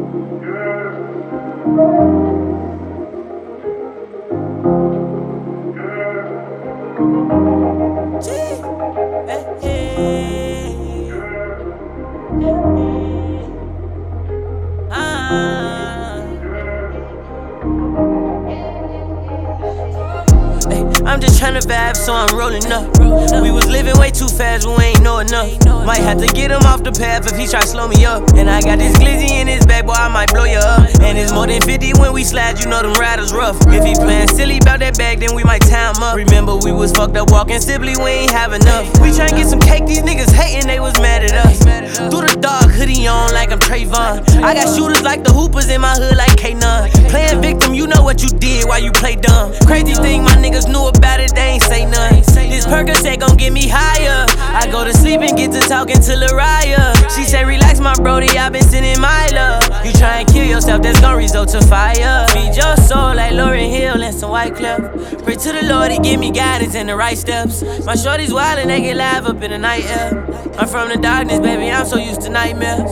I'm just tryna vibe, so I'm rolling up. We was living way too fast, but we ain't know enough. Might have to get him off the path if he try to slow me up. And I got this glizzy in his back, boy, I might blow you up. And it's more than 50 when we slide, you know them riders rough. If he playin' silly about that bag, then we might tie him up. Remember, we was fucked up walking Sibley, we ain't have enough. We tryna get some cake, these niggas hating, they was mad at us. Through the dark, hoodie on like I'm Trayvon. I got shooters like the Hoopers in my hood like K9. Playin' victim, you know what you did while you play dumb. Crazy thing, my niggas knew about it, they ain't say none. This Percocet gon' get me higher. I go to sleep and get to talking to Lariah. She say, relax, my brody, I been sending my love. You try and kill yourself, that's gon' result to fire. Feed your soul like Lauryn Hill and some White Cliff. Pray to the Lord, he give me guidance and the right steps. My shorties wild and they get live up in the night air. I'm from the darkness, baby, I'm so used to nightmares.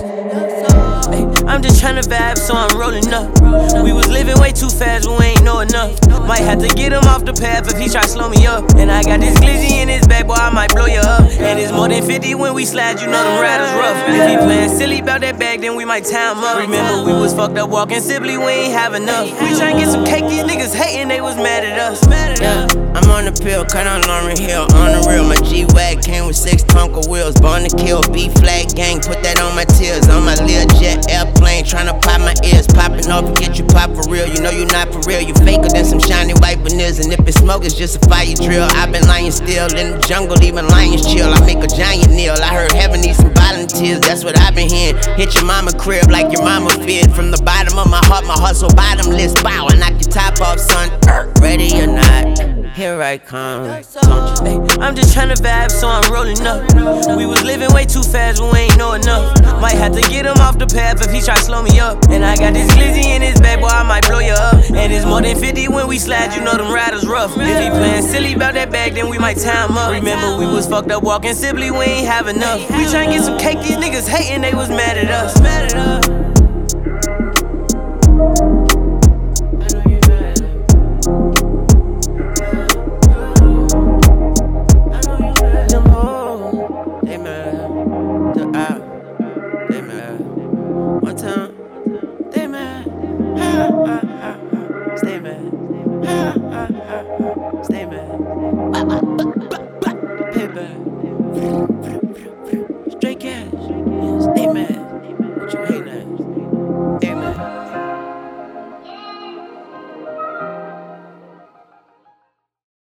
I'm just tryna vibe, so I'm rolling up. We was living way too fast, but we ain't know enough. Might have to get him off the path if he try to slow me up. And I got this glizzy in his back, boy, I might blow you up. And it's more than 50 when we slide, you know them riders rough. If he playin' silly about that bag, then we might tie him up. Remember, we was fucked up walking Sibley, we ain't have enough. We tryna get some cake, these niggas hating, they was mad at us. Yeah, I'm on the pill, cut on Lauryn Hill, on the real. My G-Wag came with 6 Tonka wheels, born to kill, B-flag gang, put that on my tears. On my Learjet airplane, tryna pop my ears, popping off and get you pop for real. You know you not for real, you faker than some shiny white veneers. And if it's smoke, it's just a fire drill. I've been lying still in the jungle, even lions chill. I make a giant kneel. I heard heaven needs some volunteers, that's what I've been hearing. Hit your mama crib like your mama feared. From the bottom of my heart, my hustle bottomless. Bow, I knock your top off, son. Ready or not, here I come. I'm just tryna vibe, so I'm rolling up. We was living way too fast, but we ain't know enough. Might have to get him off the path if he try to slow me up. And I got this glizzy in his back, boy, I might blow you up. And it's more than 50 when we slide, you know them riders rough. If he playin' silly about that bag, then we might tie him up. Remember, we was fucked up walking Sibley, we ain't have enough. We tryna get some cake, these niggas hating, they was mad at us. One time